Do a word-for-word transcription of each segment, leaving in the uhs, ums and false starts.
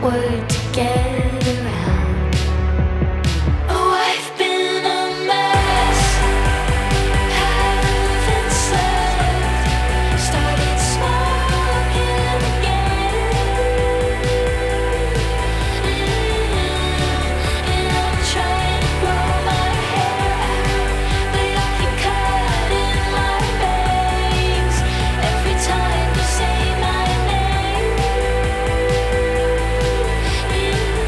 word to get around. Oh, I've been a mess, haven't slept, started smoking again. And I'm trying to grow my hair out, but I keep cutting my bangs every time you say my name.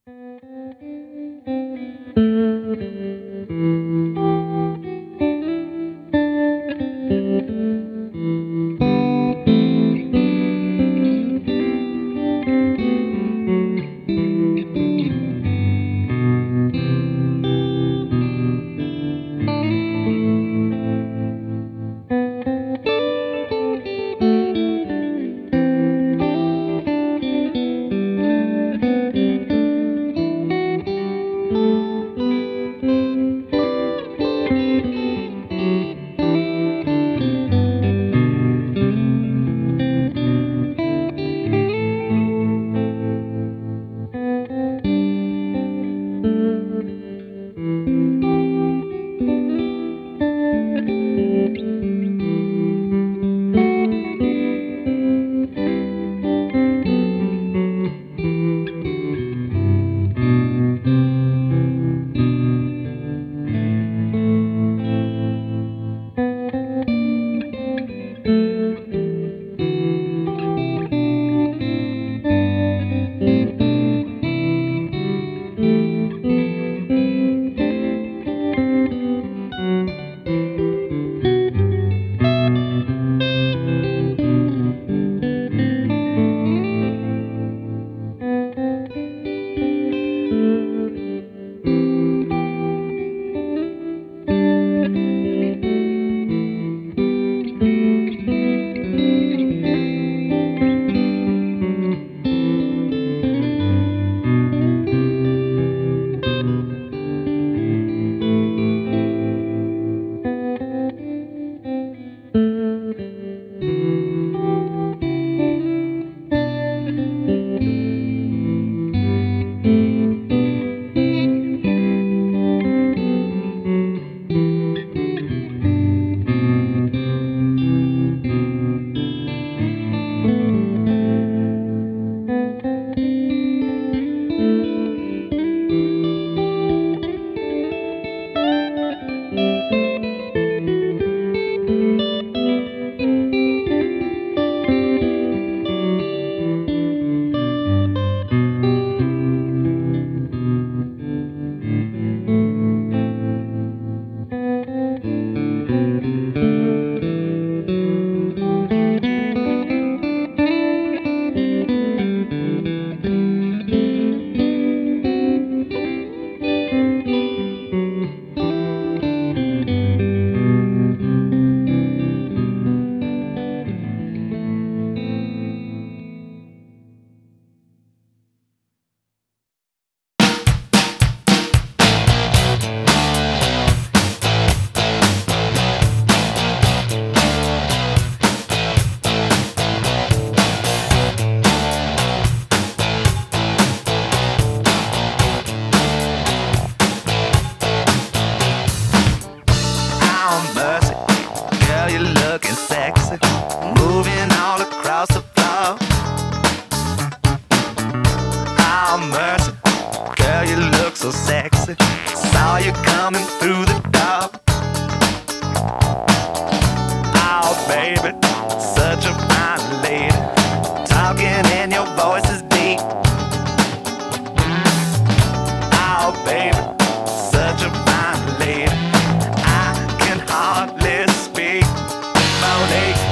so sexy. Saw you coming through the door. Oh, baby, such a fine lady. Talking and your voice is deep. Oh, baby, such a fine lady. I can hardly speak. Monique.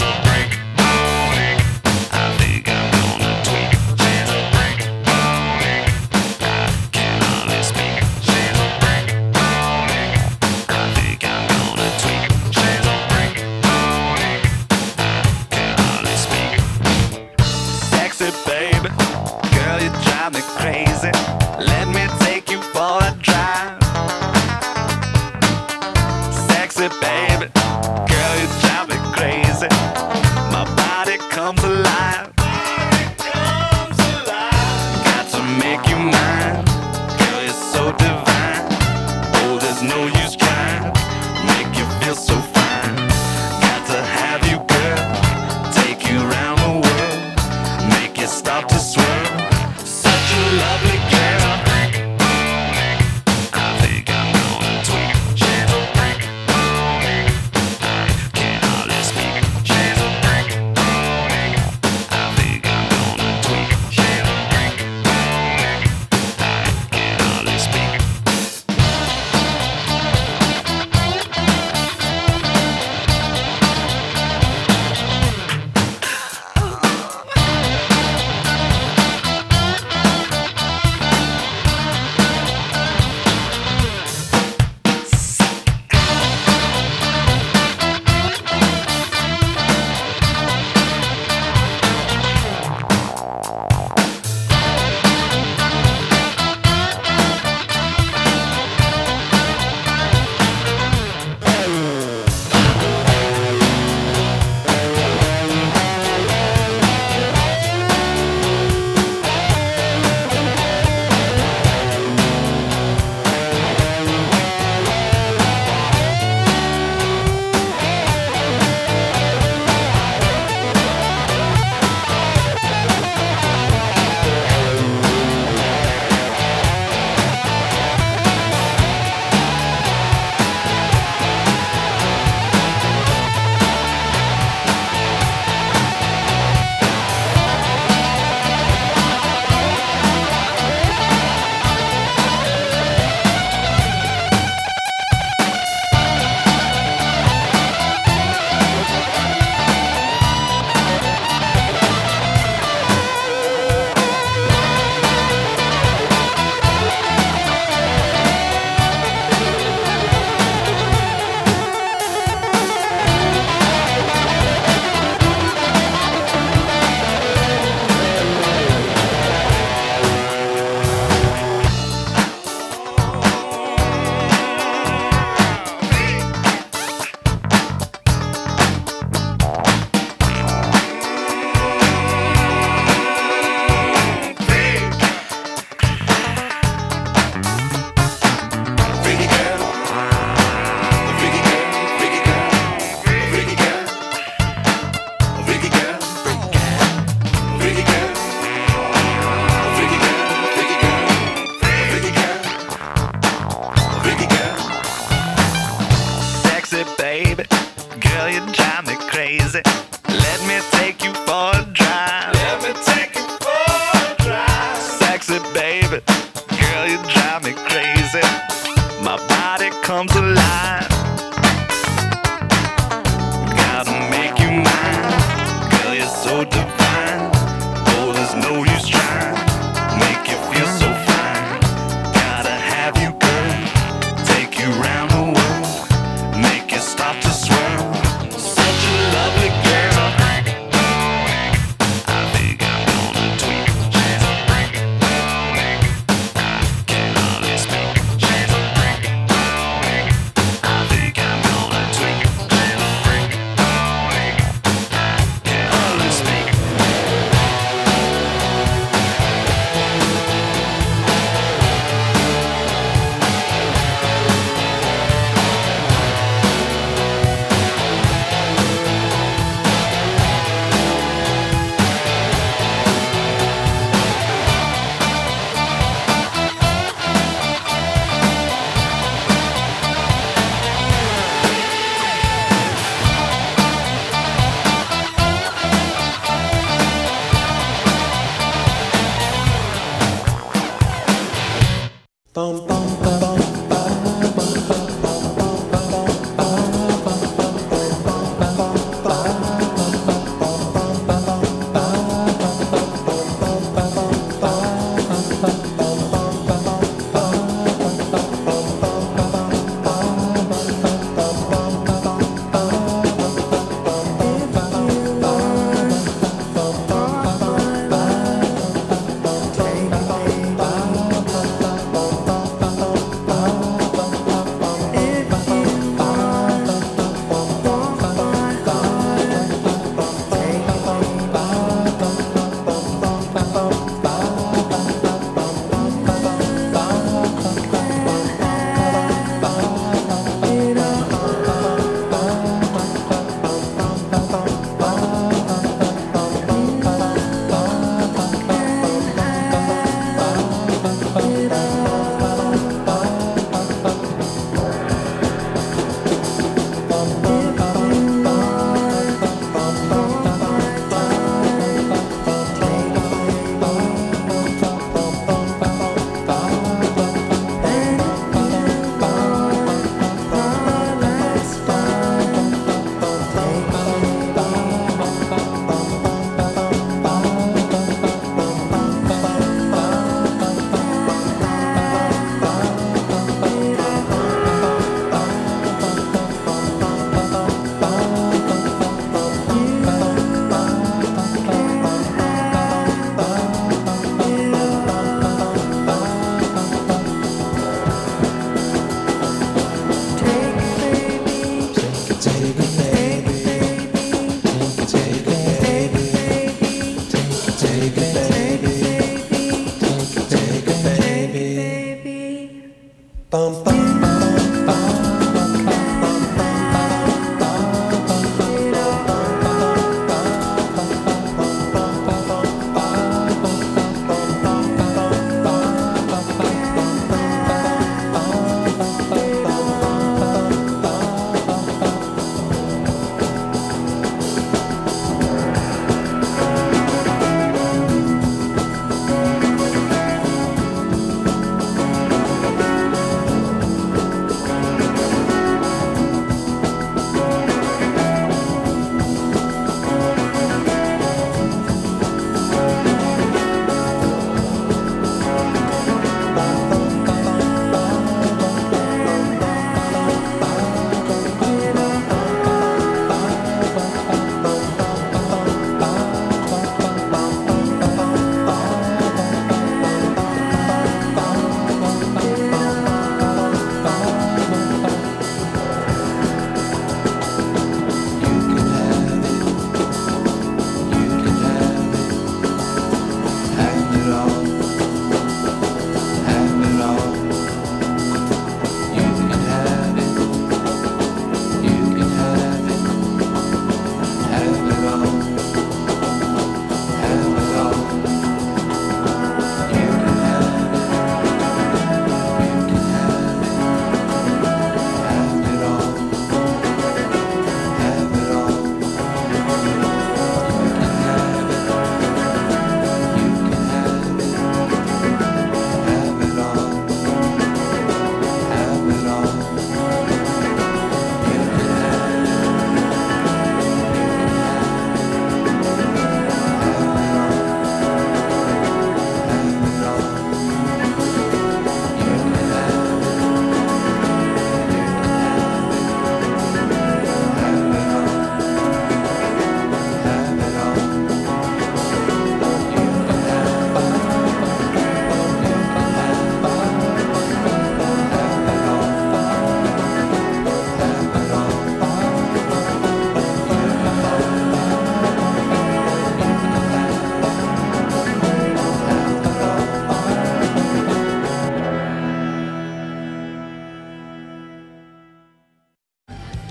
Baby, girl, you drive me crazy. Let me take you for a drive. Sexy baby, girl, you drive me crazy. My body comes alive. Comes alive. Got to make you mine. Girl, you're so divine. Oh, there's no use trying. Make you feel so fine. Got to have you, girl. Take you around the world. Stop to swirl, such a lovely girl. I think I'm gonna tweak. She's a freak. I can hardly speak. She's a freak. I think I'm gonna tweak. She's a freak. so divine. Oh, there's no use trying. Make you feel so fine. Gotta have you, girl. Take you round the world. Make you start to swirl. Such a lovely girl. I think I'm gonna tweak. Can't hardly speak. I think I'm gonna tweak. Can't hardly speak.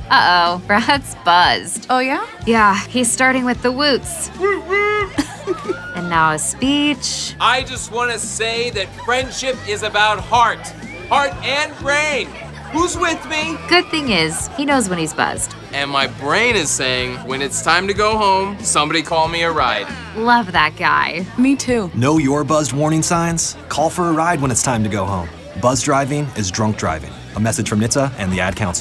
Uh-oh, Brad's buzzed. Oh, yeah? Yeah, he's starting with the woots. And now a speech. I just want to say that friendship is about heart. Heart and brain. Who's with me? Good thing is, he knows when he's buzzed. And my brain is saying, when it's time to go home, somebody call me a ride. Love that guy. Me too. Know your buzzed warning signs? Call for a ride when it's time to go home. Buzz driving is drunk driving. A message from N H T S A and the Ad Council.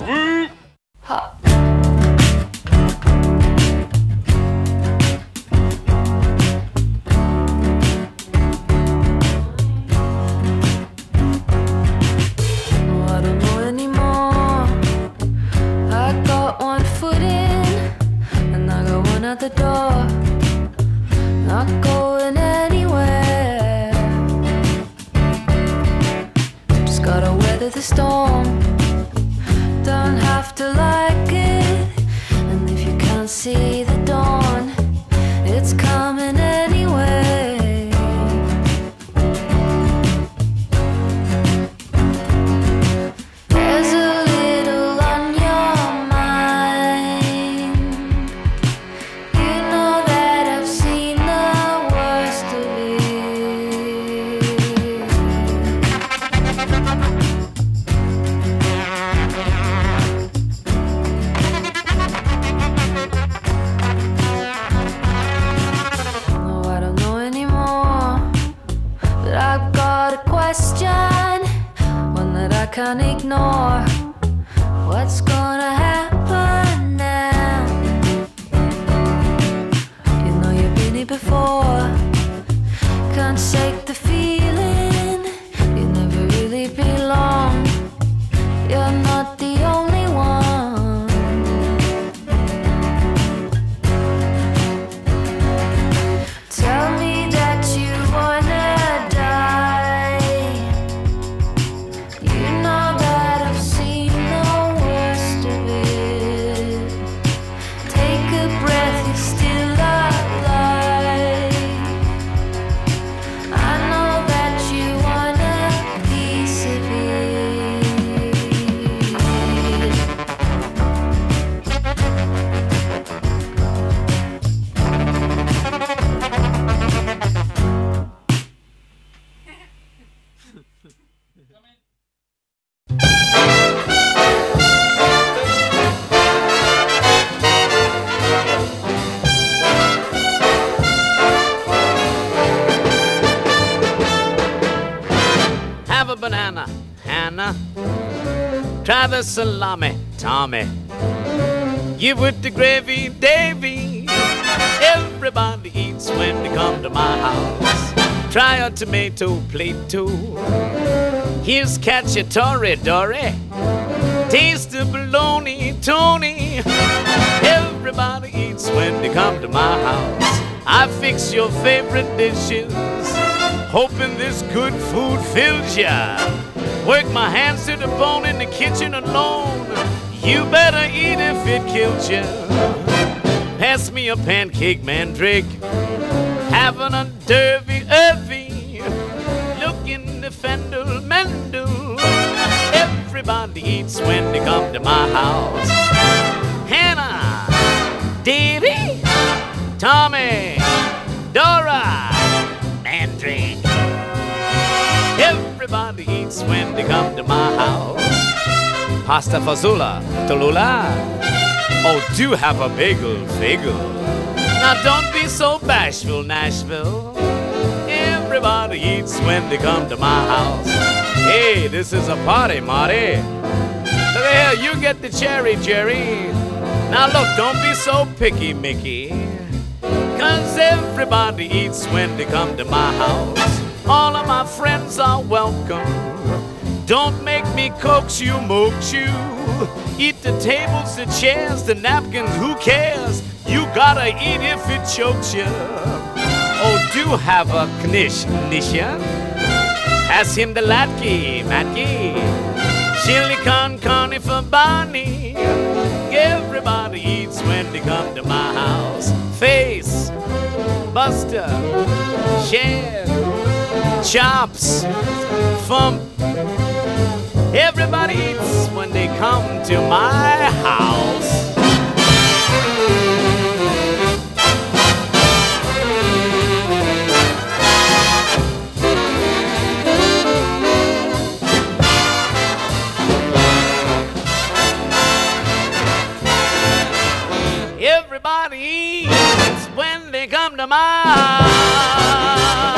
At the door, not going anywhere. Just gotta weather the storm. Don't have to like it. And if you can't see the dawn, it's coming anyway. There's a little on your mind. You know that I've seen the worst of it. No, I don't know anymore, but I've got a question, one that I can't ignore. What's gonna happen now? You know you've been here before. Can't shake the feeling. You never really belong. You're not the only one. Tell me that you wanna die. You know that I've seen the worst of it. Take a breath, you're still alive. I know that you want a piece of Have a banana, Hannah. Try the salami, Tommy. Give with the gravy, Davy. Everybody eats when they come to my house. Try a tomato plate too. Here's cacciatore, Dory. Taste the bologna, Tony. Everybody eats when they come to my house. I fix your favorite dishes, hoping this good food fills ya. Work my hands to the bone in the kitchen alone. You better eat if it kills ya. Pass me a pancake, mandrake. Having a derby, irvy. Looking the fendel, mendel. Everybody eats when they come to my house. Hannah, Davy, Tommy, Dora, Mandrake. Everybody eats when they come to my house. Pasta fazola, Tallulah. Oh, do have a bagel, bagel. Now don't be so bashful, Nashville. Everybody eats when they come to my house. Hey, this is a party, Marty. Look here, you get the cherry, Jerry. Now look, don't be so picky, Mickey. Cause everybody eats when they come to my house. All of my friends are welcome. Don't make me coax you, moax you. Eat the tables, the chairs, the napkins, who cares? You gotta eat if it chokes you. Oh, do have a knish, Nisha. Pass him the latke, matke. Chili con carne for Barney. Everybody eats when they come to my house. Face, Buster, Share, Chops, Fump, Everybody eats when they come to my house. Everybody eats when they come to my house.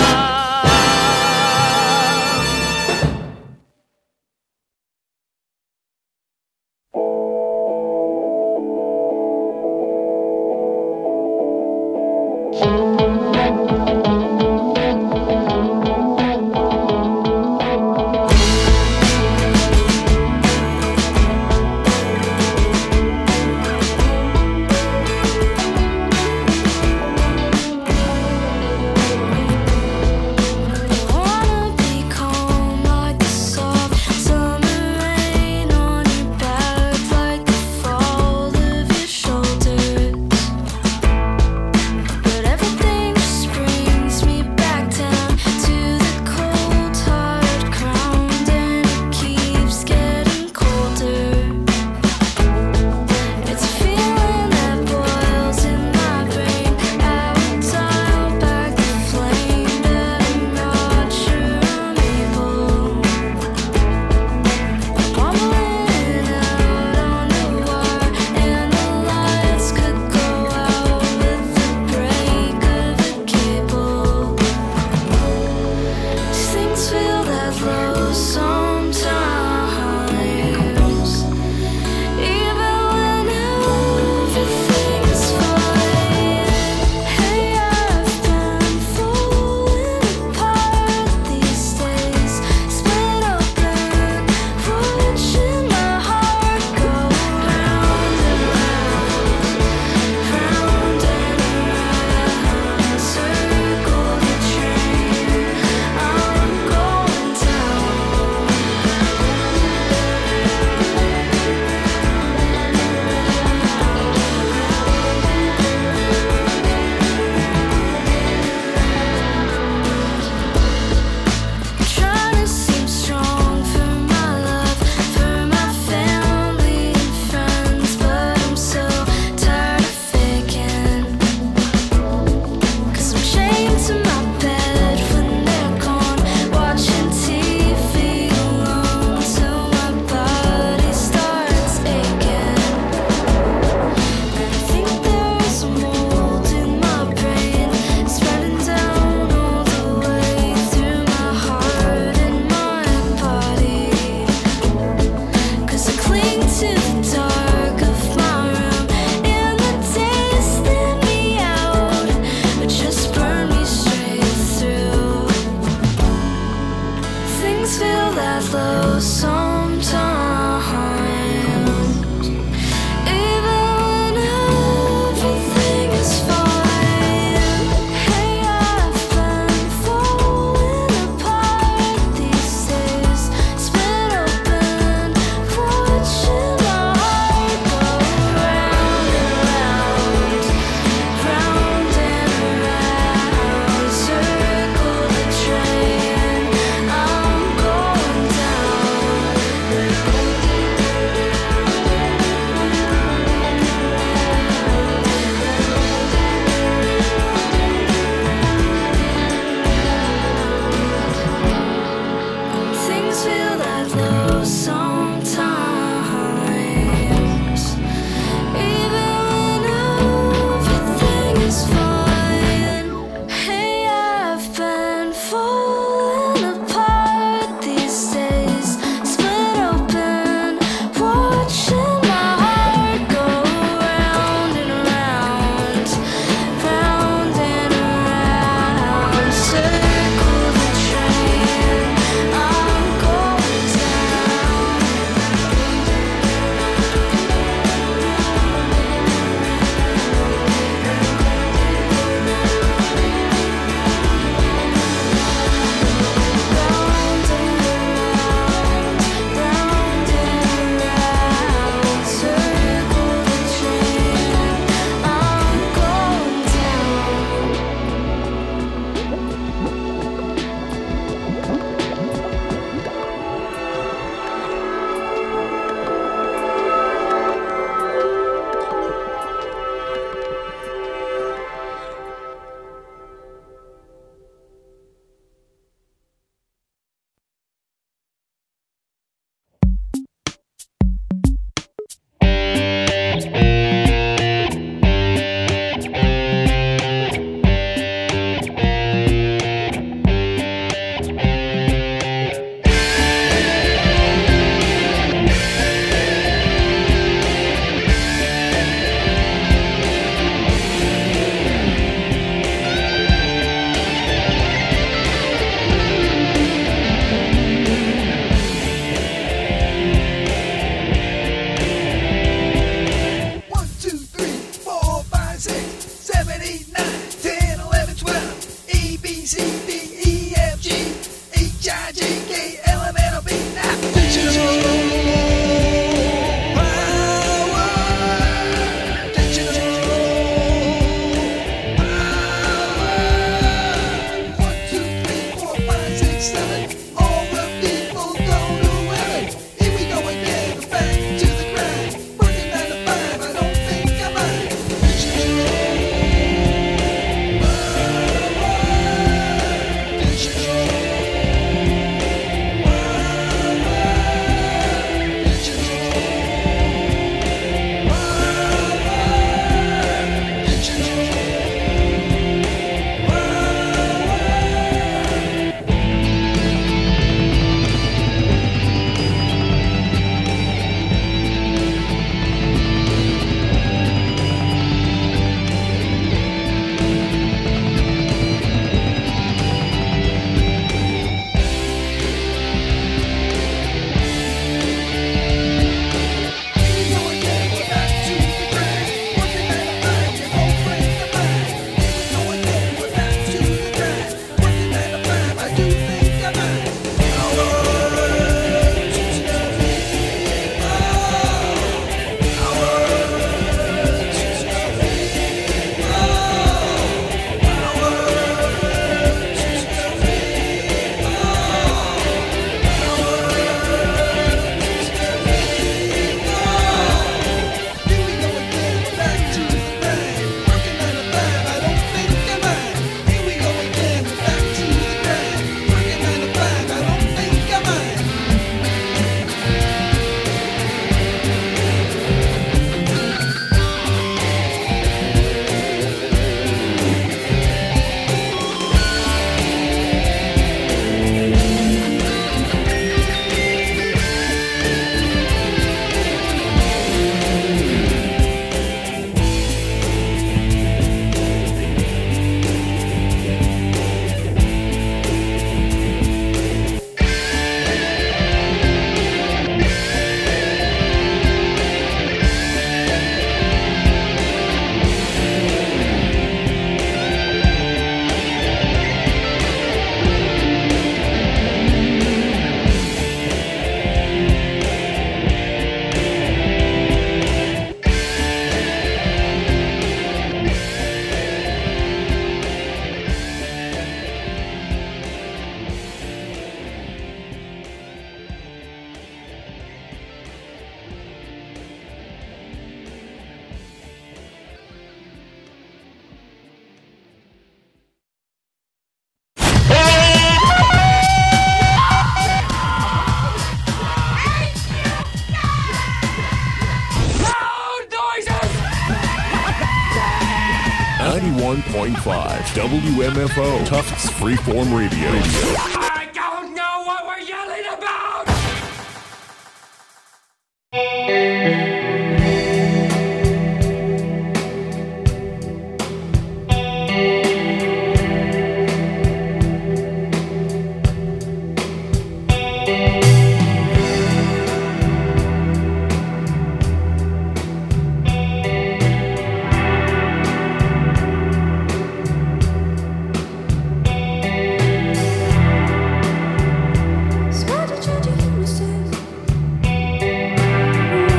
C, D, E, F, G, H, I, J, K, L, M, N, O, P. Now, digital power. Digital power. One, two, three, four, five, six, seven. All the people go to heaven. Here we go again, back to the grind. Working nine to five, I don't think I mind. Digital ninety-one point five W M F O Tufts Freeform Radio. I don't know what we're yelling about! Small to change your uses.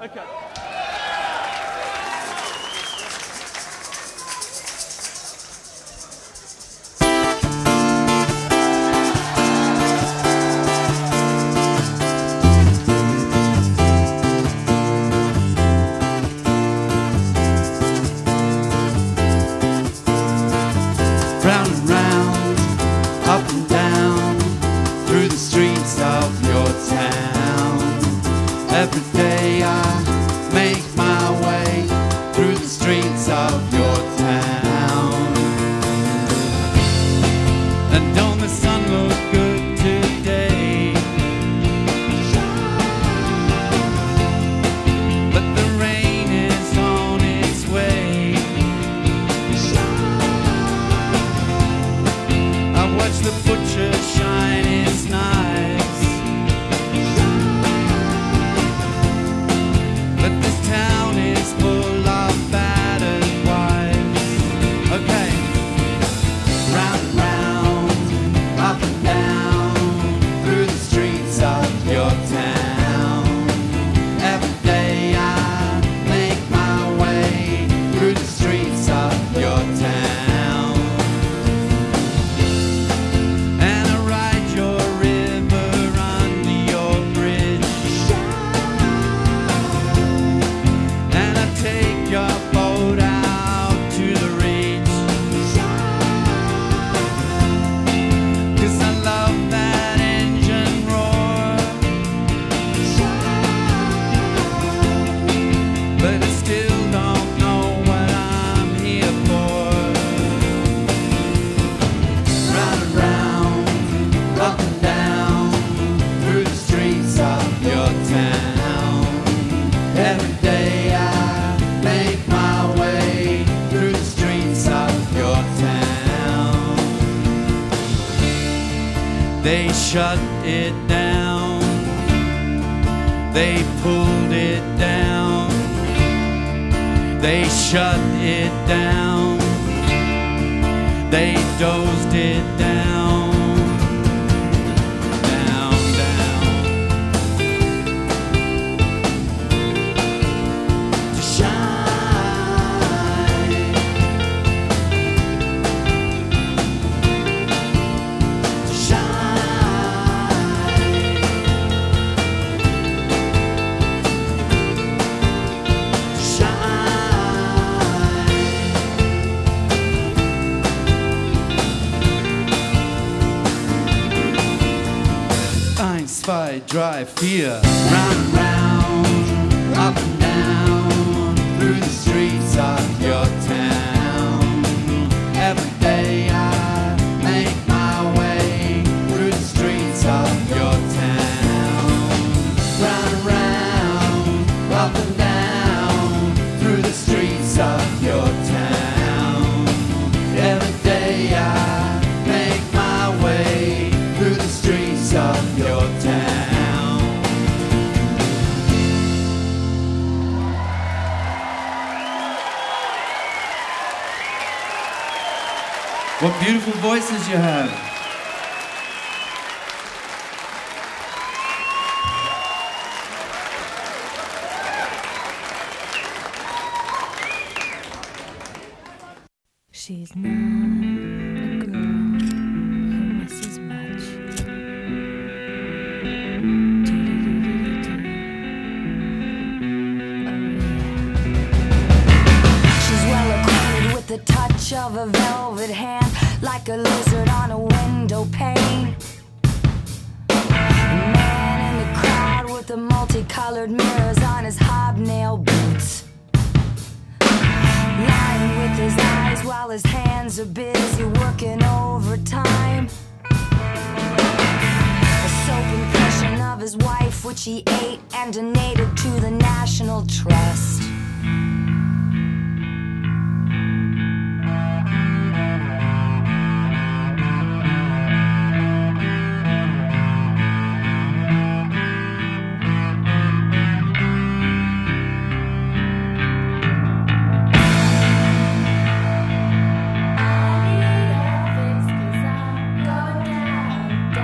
Okay. Round and round, up and down, through the streets of your town. Every day I make my way through the streets of your town. And don't the sun look good today? But the rain is on its way. I watch the butcher shine his knives, but this town is full of battered wives. Okay, round and round, up and down, through the streets of your town. Every day I make my way through the streets of your town. They shut it down, they pulled it down, they shut it down, they dozed it down, down, down. To shine. Zwei, drei, vier. Round and round, up and down, through the streets of your town. Every day I make my way through the streets of your town. Round and round, up and down, through the streets of your town. Every day I make my way through the streets of your town. What beautiful voices you have. She's not a girl who misses much. She's well acquainted with the touch of a velvet hand, like a lizard on a window pane. A man in the crowd with the multicolored mirrors on his hobnail boots, lying with his eyes while his hands are busy working overtime. A soap impression of his wife, which he ate and donated to the National Trust.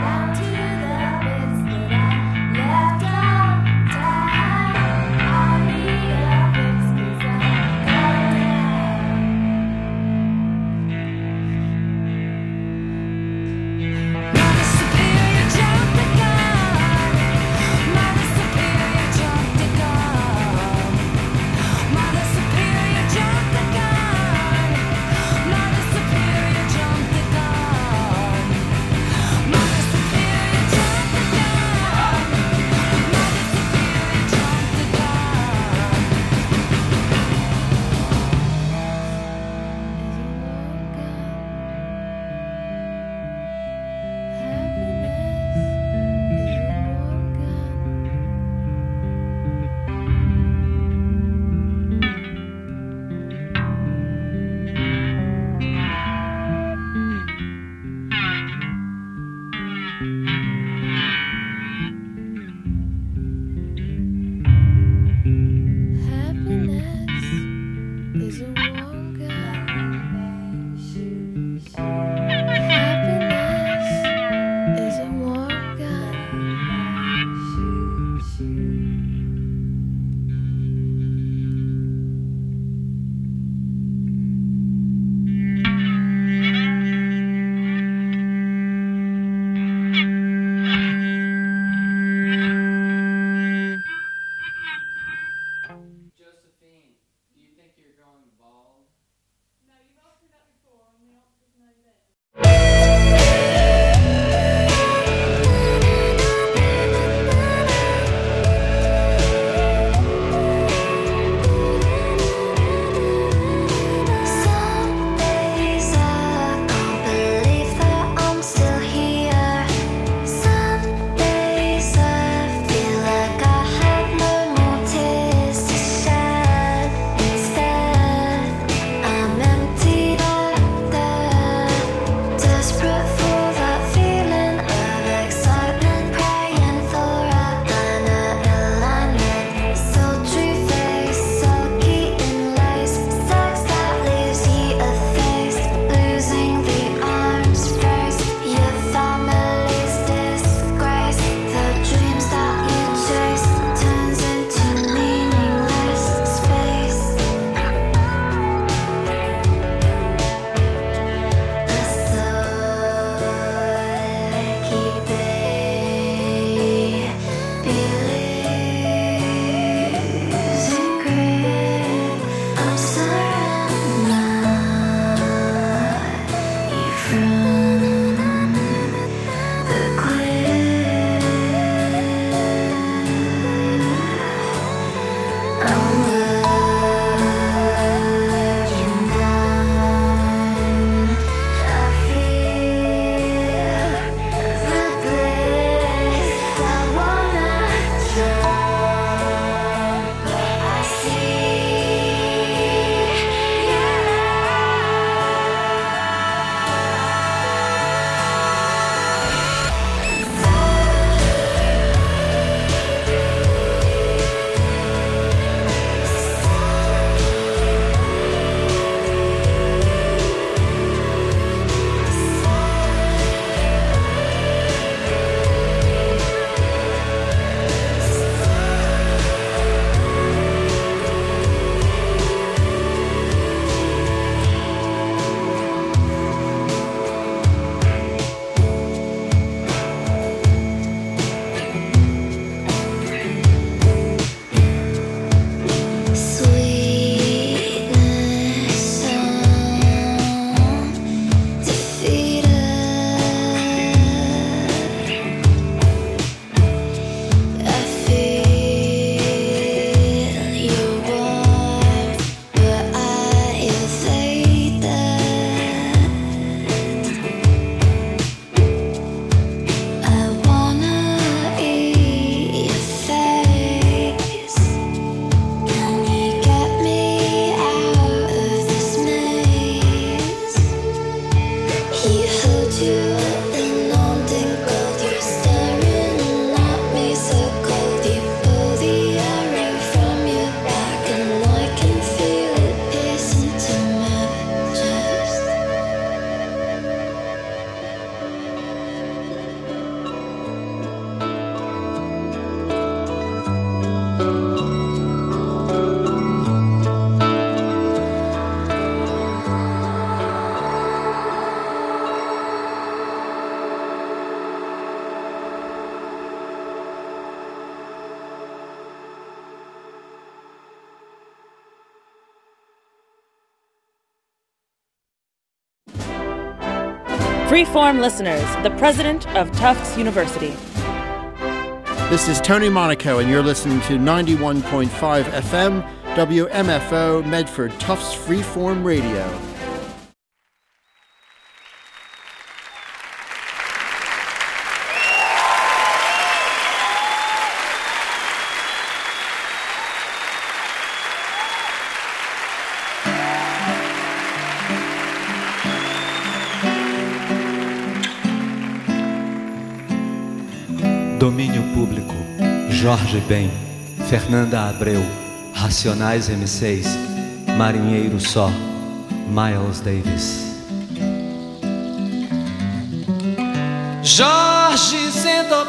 Down to the bits that I left out. Freeform listeners, the president of Tufts University. This is Tony Monaco, and you're listening to ninety-one point five F M, W M F O, Medford Tufts Freeform Radio. Domínio Público, Jorge Ben, Fernanda Abreu, Racionais M seis, Marinheiro Só, Miles Davis. Jorge sentou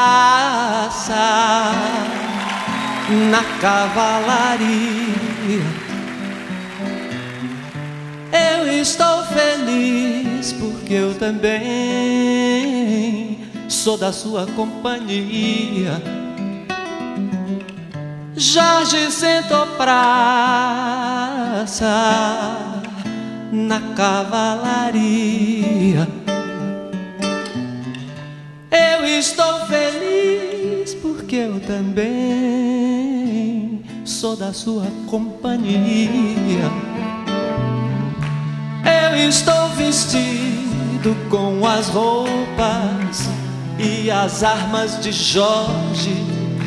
praça na cavalaria. Eu estou feliz porque eu também sou da sua companhia. Jorge sentou praça na cavalaria. Eu estou feliz porque eu também sou da sua companhia. Eu estou vestido com as roupas e as armas de Jorge,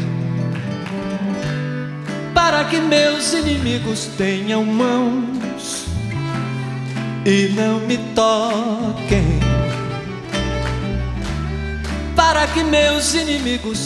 para que meus inimigos tenham mãos e não me toquem, para que meus inimigos